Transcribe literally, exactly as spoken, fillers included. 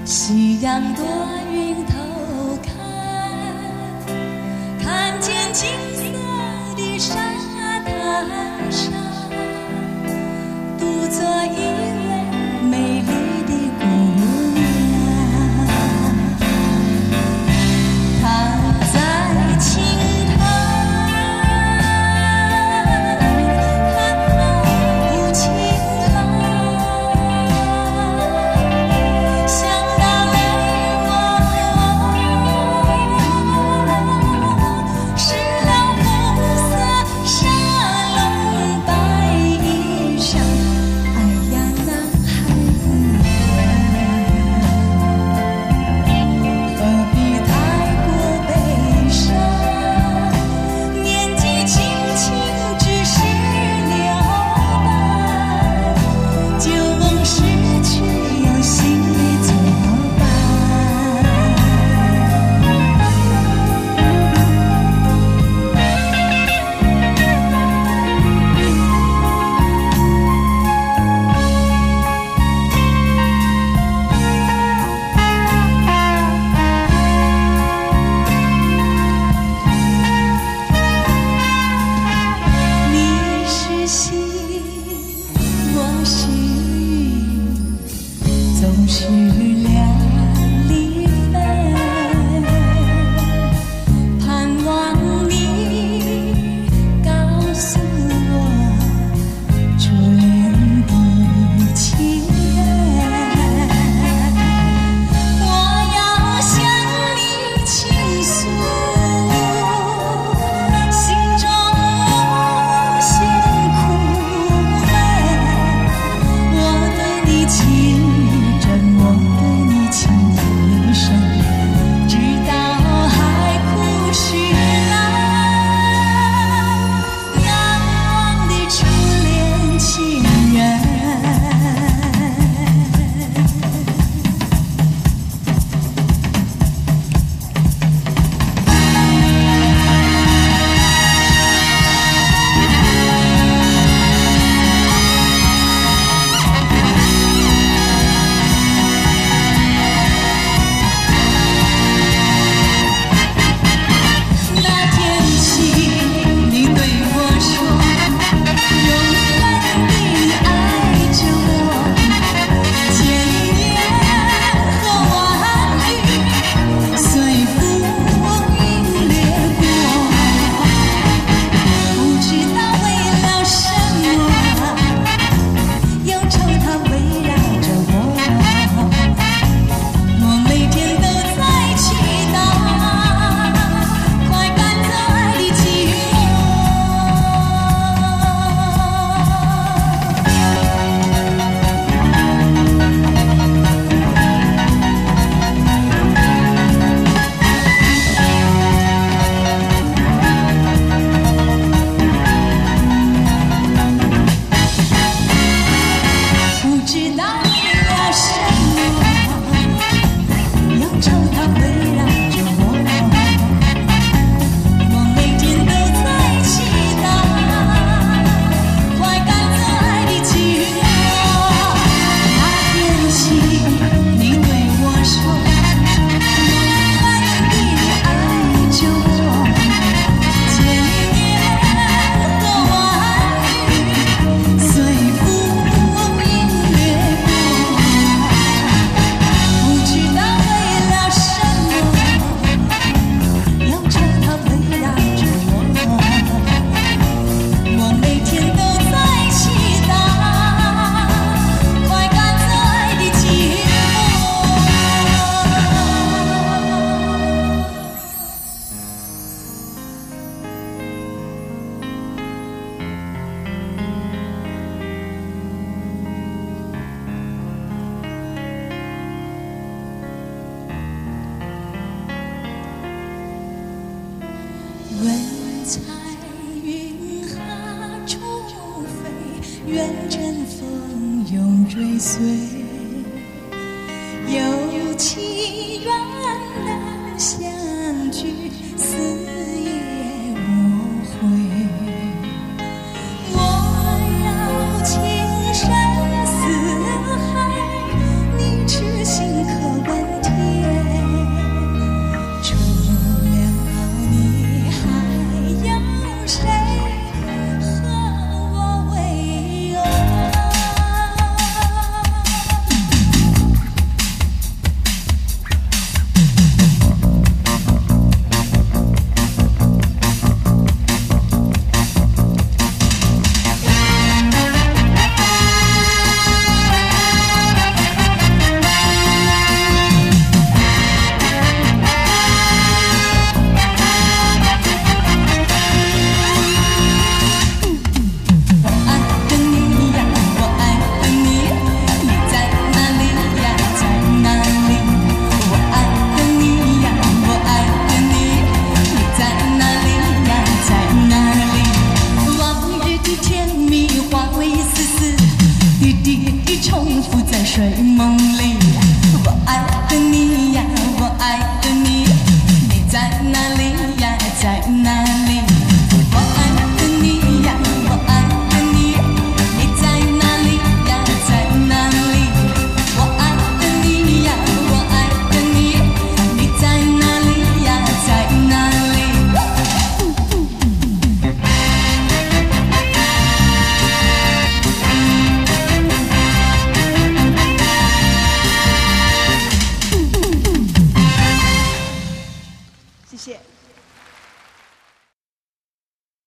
夕阳多云偷看，看见金色的沙滩上，独坐一位美丽的姑娘。她在青滩看不清浪，想到泪我湿了红色沙龙白衣裳。哎呀，男孩子，何必太过悲伤？年纪轻轻只是了伴，旧梦逝去有新的作伴。你是星，我是云，总是两离分，盼望你告诉我初恋的情人。我要向你倾诉心中无限苦闷，我对你情真，我对你情一生，直到海枯石烂，难忘的初恋情人。那天起，你对我说，永远地爱着我，千言和万语随浮云掠过，不知道为了什么，忧愁它围绕着我，我每天都在祈祷，快赶走爱的寂不知道为了什么，忧愁它围绕着我，我每天都在祈祷，快赶走爱的寂寞。那天起，你对我说，永远地爱着我，千言和万语随浮云掠过，不知道为了什么，忧愁它围绕着我，我每天都在祈祷，快赶走爱的寂问彩云何处飞，愿乘风永追随，有情愿能相聚，死也无悔。我要情深似海，你痴心可问谢谢。